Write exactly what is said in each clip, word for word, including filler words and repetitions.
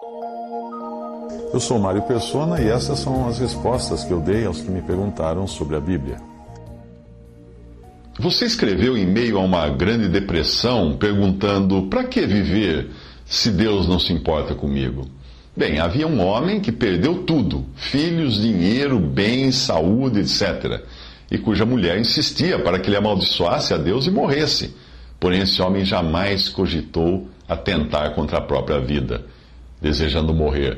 Eu sou Mário Persona e essas são as respostas que eu dei aos que me perguntaram sobre a Bíblia. Você escreveu em meio a uma grande depressão, perguntando: para que viver se Deus não se importa comigo? Bem, havia um homem que perdeu tudo, filhos, dinheiro, bens, saúde, etcétera, e cuja mulher insistia para que ele amaldiçoasse a Deus e morresse. Porém, esse homem jamais cogitou atentar contra a própria vida, desejando morrer.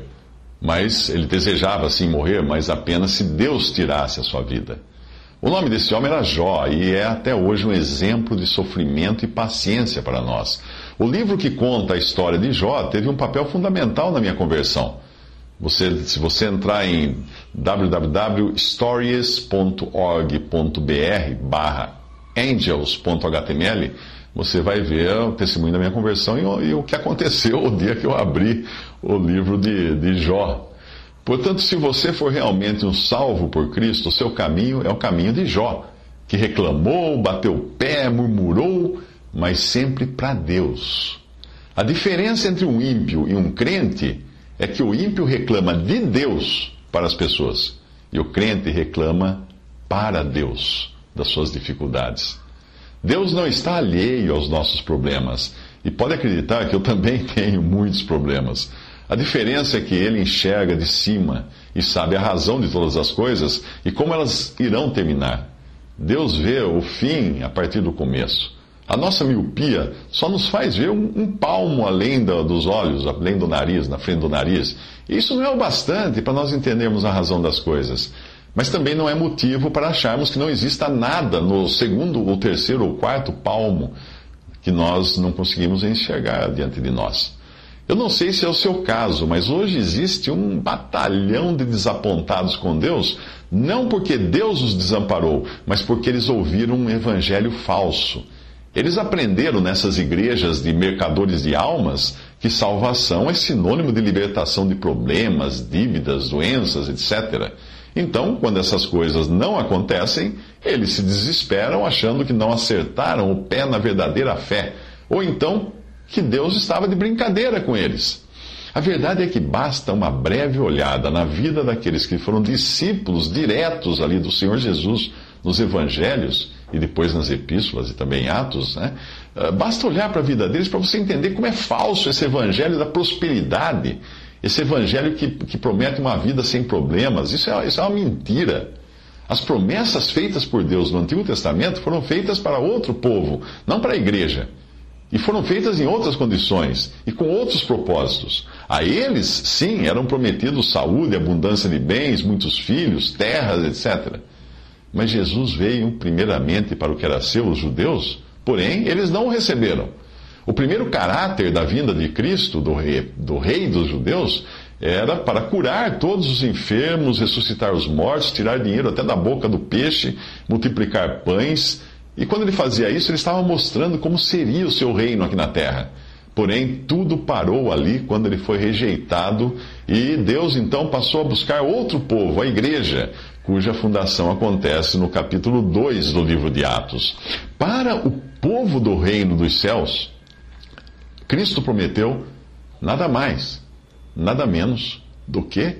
Mas ele desejava sim morrer, mas apenas se Deus tirasse a sua vida. O nome desse homem era Jó, e é até hoje um exemplo de sofrimento e paciência para nós. O livro que conta a história de Jó teve um papel fundamental na minha conversão. Você, se você entrar em w w w ponto stories ponto org ponto b r barra angels ponto h t m l, você vai ver o testemunho da minha conversão e o, e o que aconteceu o dia que eu abri o livro de, de Jó. Portanto, se você for realmente um salvo por Cristo, o seu caminho é o caminho de Jó, que reclamou, bateu o pé, murmurou, mas sempre para Deus. A diferença entre um ímpio e um crente é que o ímpio reclama de Deus para as pessoas, e o crente reclama para Deus das suas dificuldades. Deus não está alheio aos nossos problemas, e pode acreditar que eu também tenho muitos problemas. A diferença é que ele enxerga de cima e sabe a razão de todas as coisas e como elas irão terminar. Deus vê o fim a partir do começo. A nossa miopia só nos faz ver um, um palmo além do, dos olhos, além do nariz, na frente do nariz. E isso não é o bastante para nós entendermos a razão das coisas. Mas também não é motivo para acharmos que não exista nada no segundo, ou terceiro, ou quarto palmo que nós não conseguimos enxergar diante de nós. Eu não sei se é o seu caso, mas hoje existe um batalhão de desapontados com Deus, não porque Deus os desamparou, mas porque eles ouviram um evangelho falso. Eles aprenderam nessas igrejas de mercadores de almas que salvação é sinônimo de libertação de problemas, dívidas, doenças, etcétera. Então, quando essas coisas não acontecem, eles se desesperam achando que não acertaram o pé na verdadeira fé, ou então que Deus estava de brincadeira com eles. A verdade é que basta uma breve olhada na vida daqueles que foram discípulos diretos ali do Senhor Jesus nos evangelhos e depois nas epístolas e também em Atos, né? Basta olhar para a vida deles para você entender como é falso esse evangelho da prosperidade, esse evangelho que, que promete uma vida sem problemas. Isso é, isso é uma mentira. As promessas feitas por Deus no Antigo Testamento foram feitas para outro povo, não para a igreja. E foram feitas em outras condições e com outros propósitos. A eles, sim, eram prometidos saúde, abundância de bens, muitos filhos, terras, etcétera. Mas Jesus veio primeiramente para o que era seu, os judeus, porém, eles não o receberam. O primeiro caráter da vinda de Cristo, do rei, do rei dos judeus, era para curar todos os enfermos, ressuscitar os mortos, tirar dinheiro até da boca do peixe, multiplicar pães. E quando ele fazia isso, ele estava mostrando como seria o seu reino aqui na terra. Porém, tudo parou ali quando ele foi rejeitado e Deus então passou a buscar outro povo, a igreja, cuja fundação acontece no capítulo dois do livro de Atos. Para o povo do reino dos céus, Cristo prometeu nada mais, nada menos do que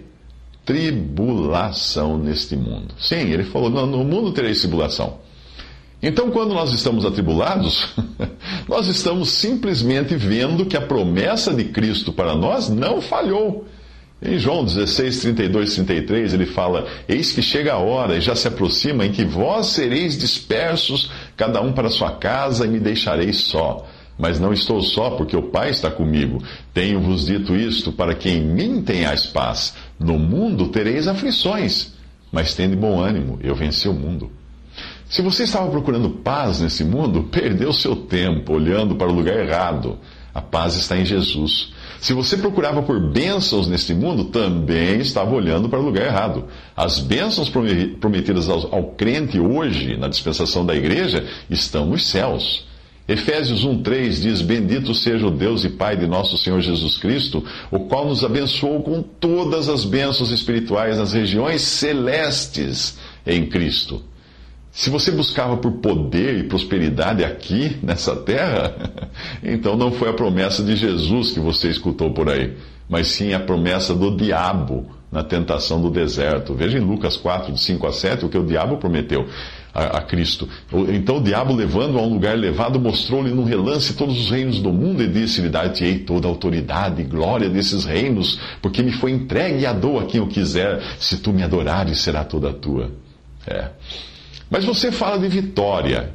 tribulação neste mundo. Sim, ele falou, no mundo tereis tribulação. Então, quando nós estamos atribulados, nós estamos simplesmente vendo que a promessa de Cristo para nós não falhou. Em João dezesseis, trinta e dois, trinta e três, ele fala: eis que chega a hora e já se aproxima em que vós sereis dispersos, cada um para sua casa, e me deixareis só. Mas não estou só, porque o Pai está comigo. Tenho-vos dito isto para que em mim tenhais paz. No mundo tereis aflições, mas tende bom ânimo, eu venci o mundo. Se você estava procurando paz nesse mundo, perdeu seu tempo olhando para o lugar errado. A paz está em Jesus. Se você procurava por bênçãos neste mundo, também estava olhando para o lugar errado. As bênçãos prometidas ao, ao crente hoje, na dispensação da igreja, estão nos céus. Efésios um, três diz: bendito seja o Deus e Pai de nosso Senhor Jesus Cristo, o qual nos abençoou com todas as bênçãos espirituais nas regiões celestes em Cristo. Se você buscava por poder e prosperidade aqui, nessa terra, então não foi a promessa de Jesus que você escutou por aí. mas sim a promessa do diabo na tentação do deserto. Veja em Lucas quatro, de cinco a sete, o que o diabo prometeu a, a Cristo. Então o diabo, levando-o a um lugar elevado, mostrou-lhe num relance todos os reinos do mundo e disse-lhe: dar-te-ei toda a autoridade e glória desses reinos, porque me foi entregue e a dou a quem eu quiser. Se tu me adorares, será toda tua. É. Mas você fala de vitória.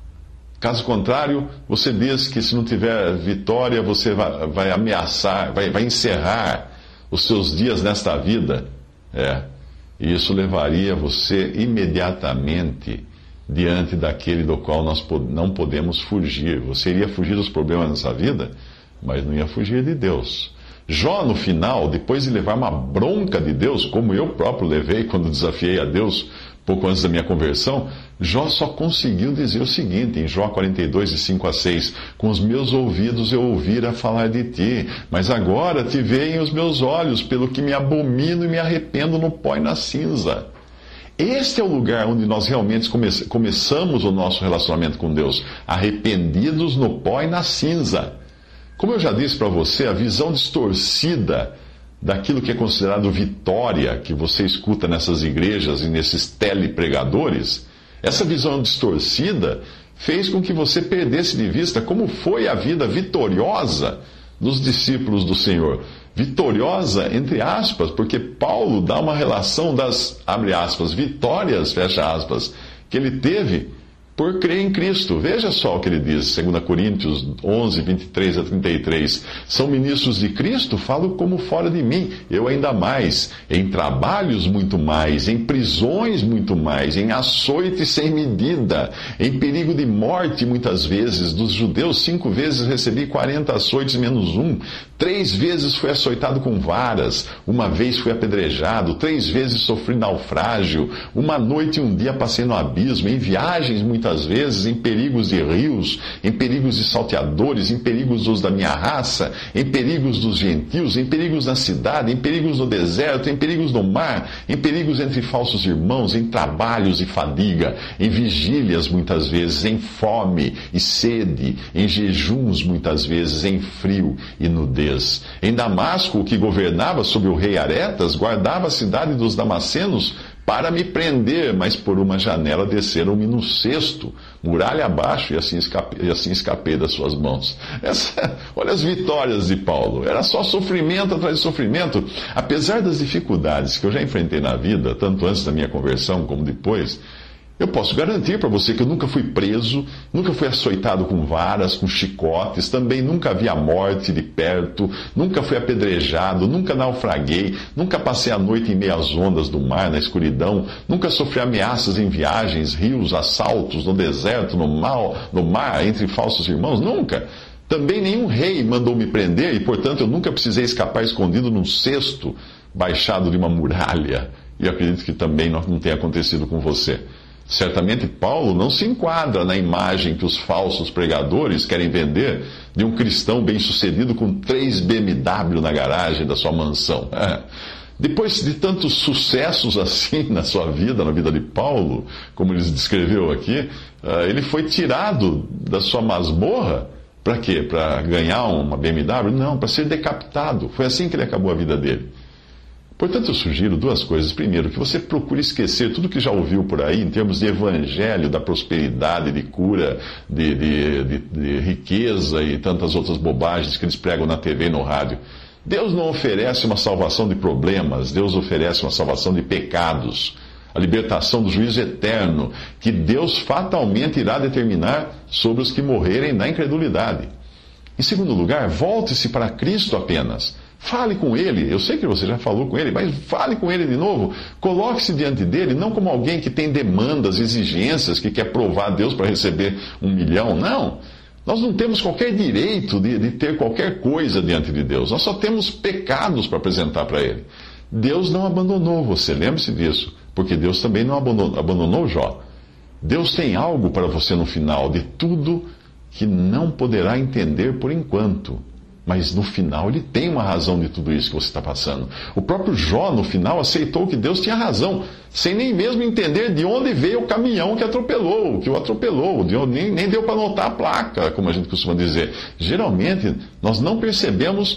Caso contrário, você diz que se não tiver vitória, você vai, vai ameaçar, vai, vai encerrar os seus dias nesta vida. É. E isso levaria você imediatamente diante daquele do qual nós não podemos fugir. Você iria fugir dos problemas nessa vida, mas não ia fugir de Deus. Jó, no final, depois de levar uma bronca de Deus, como eu próprio levei quando desafiei a Deus pouco antes da minha conversão, Jó só conseguiu dizer o seguinte, em Jó quarenta e dois, de cinco a seis: com os meus ouvidos eu ouvira falar de ti, mas agora te veem os meus olhos, pelo que me abomino e me arrependo no pó e na cinza. Este é o lugar onde nós realmente come começamos o nosso relacionamento com Deus, arrependidos no pó e na cinza. Como eu já disse para você, a visão distorcida daquilo que é considerado vitória, que você escuta nessas igrejas e nesses telepregadores, essa visão distorcida fez com que você perdesse de vista como foi a vida vitoriosa dos discípulos do Senhor. Vitoriosa, entre aspas, porque Paulo dá uma relação das, abre aspas, vitórias, fecha aspas, que ele teve por crer em Cristo. Veja só o que ele diz, dois Coríntios onze, vinte e três a trinta e três. São ministros de Cristo? Falo como fora de mim, eu ainda mais. Em trabalhos muito mais, em prisões muito mais, em açoite sem medida, em perigo de morte muitas vezes. Dos judeus, cinco vezes recebi quarenta açoites menos um. Três vezes fui açoitado com varas, uma vez fui apedrejado, três vezes sofri naufrágio, uma noite e um dia passei no abismo, em viagens muitas vezes, em perigos de rios, em perigos de salteadores, em perigos dos da minha raça, em perigos dos gentios, em perigos na cidade, em perigos no deserto, em perigos no mar, em perigos entre falsos irmãos, em trabalhos e fadiga, em vigílias muitas vezes, em fome e sede, em jejuns muitas vezes, em frio e nudez. Em Damasco, o que governava sobre o rei Aretas, guardava a cidade dos damascenos para me prender, mas por uma janela desceram-me no cesto, muralha abaixo, e assim escapei, e assim escapei das suas mãos. Essa, olha as vitórias de Paulo. Era só sofrimento atrás de sofrimento. Apesar das dificuldades que eu já enfrentei na vida, tanto antes da minha conversão como depois, eu posso garantir para você que eu nunca fui preso, nunca fui açoitado com varas, com chicotes, também nunca vi a morte de perto, nunca fui apedrejado, nunca naufraguei, nunca passei a noite em meio às ondas do mar, na escuridão, nunca sofri ameaças em viagens, rios, assaltos, no deserto, no, mal, no mar, entre falsos irmãos, nunca. Também nenhum rei mandou me prender e, portanto, eu nunca precisei escapar escondido num cesto baixado de uma muralha. E acredito que também não tenha acontecido com você. Certamente Paulo não se enquadra na imagem que os falsos pregadores querem vender de um cristão bem-sucedido com três B M W na garagem da sua mansão. É. Depois de tantos sucessos assim na sua vida, na vida de Paulo, como ele descreveu aqui, ele foi tirado da sua masmorra. Para quê? Para ganhar uma B M W? Não, para ser decapitado. Foi assim que ele acabou a vida dele. Portanto, eu sugiro duas coisas. Primeiro, que você procure esquecer tudo que já ouviu por aí em termos de evangelho, da prosperidade, de cura, de, de, de, de riqueza e tantas outras bobagens que eles pregam na T V e no rádio. Deus não oferece uma salvação de problemas, Deus oferece uma salvação de pecados, a libertação do juízo eterno, que Deus fatalmente irá determinar sobre os que morrerem na incredulidade. Em segundo lugar, volte-se para Cristo apenas. Fale com Ele, eu sei que você já falou com Ele, mas fale com Ele de novo. Coloque-se diante dEle, não como alguém que tem demandas, exigências, que quer provar a Deus para receber um milhão. Não, nós não temos qualquer direito de, de ter qualquer coisa diante de Deus. Nós só temos pecados para apresentar para Ele. Deus não abandonou você, lembre-se disso, porque Deus também não abandonou, abandonou Jó. Deus tem algo para você no final de tudo que não poderá entender por enquanto. Mas no final ele tem uma razão de tudo isso que você está passando. O próprio Jó, no final, aceitou que Deus tinha razão, sem nem mesmo entender de onde veio o caminhão que atropelou, que o atropelou, de onde, nem, nem deu para notar a placa, como a gente costuma dizer. Geralmente, nós não percebemos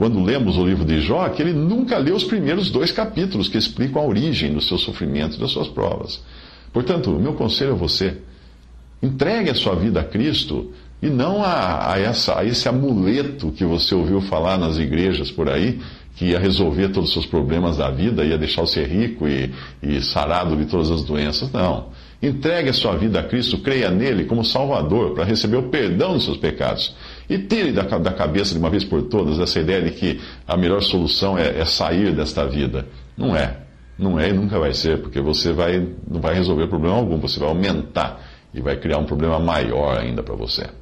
quando lemos o livro de Jó, que ele nunca leu os primeiros dois capítulos que explicam a origem do seu sofrimento e das suas provas. Portanto, o meu conselho a você: entregue a sua vida a Cristo e não a, a, essa, a esse amuleto que você ouviu falar nas igrejas por aí, que ia resolver todos os seus problemas da vida, ia deixar você rico e, e sarado de todas as doenças. Não. Entregue a sua vida a Cristo, creia nele como Salvador, para receber o perdão dos seus pecados. E tire da, da cabeça de uma vez por todas essa ideia de que a melhor solução é, é sair desta vida. Não é. Não é e nunca vai ser, porque você vai, não vai resolver problema algum, você vai aumentar e vai criar um problema maior ainda para você.